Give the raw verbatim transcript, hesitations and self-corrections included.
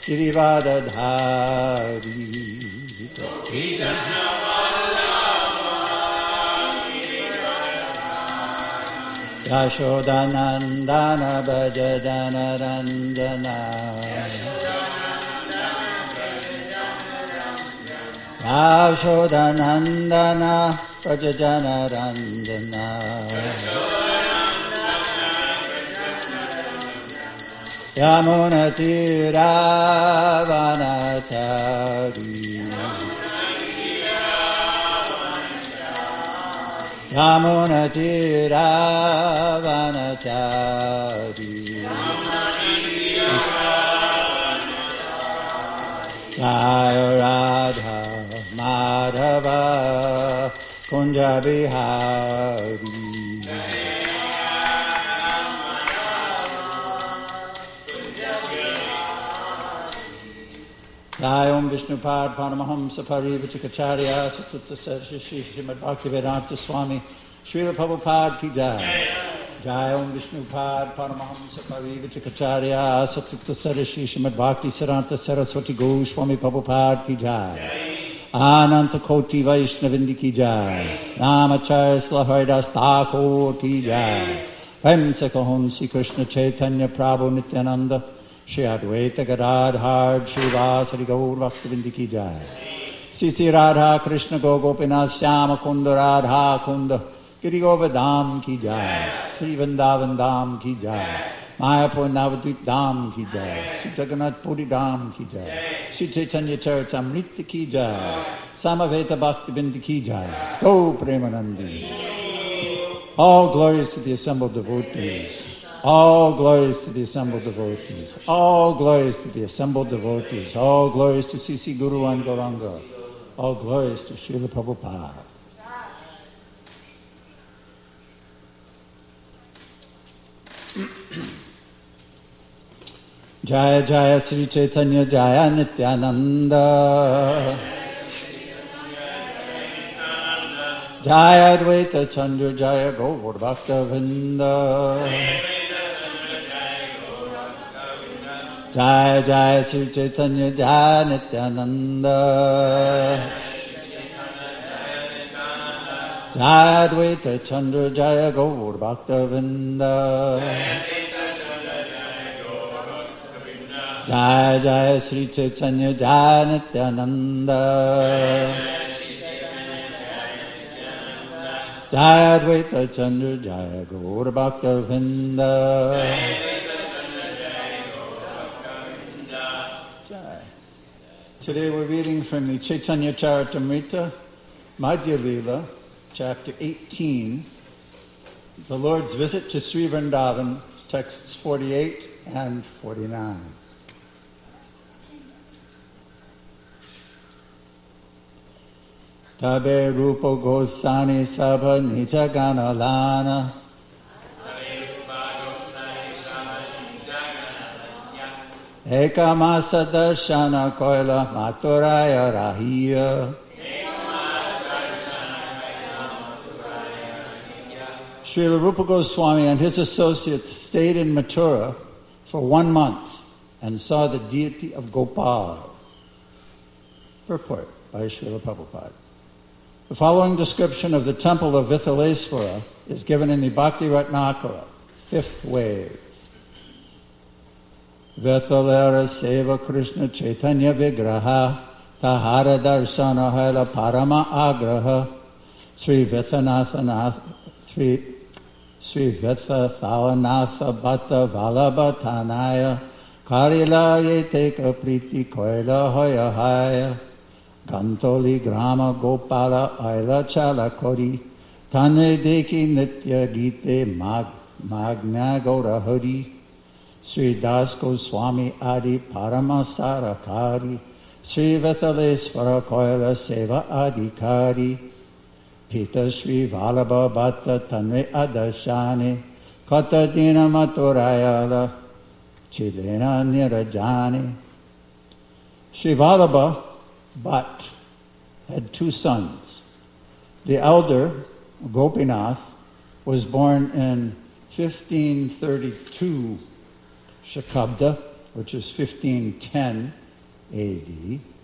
Girivadadhari Yashodanandana Bhajadana Ranjana Yashodanandana Bhajadana Ranjana Yamunatiravanachari Yamunatiravanachari Jaya Radha Madhava Kunja Bihari Jai Om Vishnupad Paramahamsa Parivachikacharya Satutta Sarashishi Srimad Bhaktivedanta Swami Srila Prabhupada Ki Jai Jai Om Vishnupad Paramahamsa Parivachikacharya Satutta Sarashishi Srimad Bhakti Saranta Saraswati Goswami Prabhupada Ki Jai Ananta Koti Vaishnavindi Ki Jai Namacharya Slaharidas Thakur Ki Jai Vemsa Kahunsi Krishna Chaitanya Prabhu Nityananda Shri Advaita Gadadhar Shivasari Gaur Bhaktivinoda Ki Jai Sisi Radha Krishna Gopinath Shyama Kunda Radha Kunda Giri Govardhan Ki Jai Sri Vrindavan Dham Ki Jai Mayapur Navadvip Dham Ki Jai Sri Jagannath Puri Dham Ki Jai Sri Chaitanya Charitamrita Ki Jai Samaveta Bhaktivinoda Ki Jai Go Premanandi. All glories to the assembled devotees. All glories to the assembled devotees. All glories to the assembled devotees. All glories to C C Guru and Gauranga. All glories to Srila Prabhupada. Jaya Jaya Sri Chaitanya Jaya Nityananda. Jaya Advaita Chandra Jaya Gaur Bhakta Vrinda. Jaya Jaya Sri Chaitanya Jaya Nityananda. Jaya Advaita Chandra Jaya Gaur Bhakta Vrinda. Jaya Jaya Sri Chaitanya Jaya Nityananda. Jaya Advaita Chandra Jaya Gaur Bhakta Vrinda. Today we're reading from the Chaitanya Charitamrita, Madhya Lila, chapter eighteen, the Lord's visit to Sri Vrindavan, texts forty-eight and forty-nine. Tabe Rupa Gosani Sabha Nija Gana Lana Ekamasa Darshana Koila Maturaya Rahiya. Srila Rupa Goswami and his associates stayed in Mathura for one month and saw the deity of Gopal. Purport by Srila Prabhupada. The following description of the temple of Vithalesvara is given in the Bhakti Ratnakara, fifth wave. Vithalera Seva Krishna Chaitanya Vigraha Tahara Darshana Haila Parama Agraha Sri Vithanatha Sri Sri Vithathavanatha Bhatta Valabha Tanaya Karila Yeteka Priti Koila Hoya Haya Gantoli Grama Gopala Aila Chala Kori Tanre Deki Nitya Gite Mag Magna Gaura Hari Sri Das Goswami Adi Paramasarakari Sri Vithalesvara Koila Seva Adhikari Pita Sri Valabha Bhatta Tanre Adashani Kata Dina Maturayala Chilena Nirajani. Sri Valabha Bhatt had two sons. The elder, Gopinath, was born in fifteen thirty-two Shakabda, which is fifteen ten A D,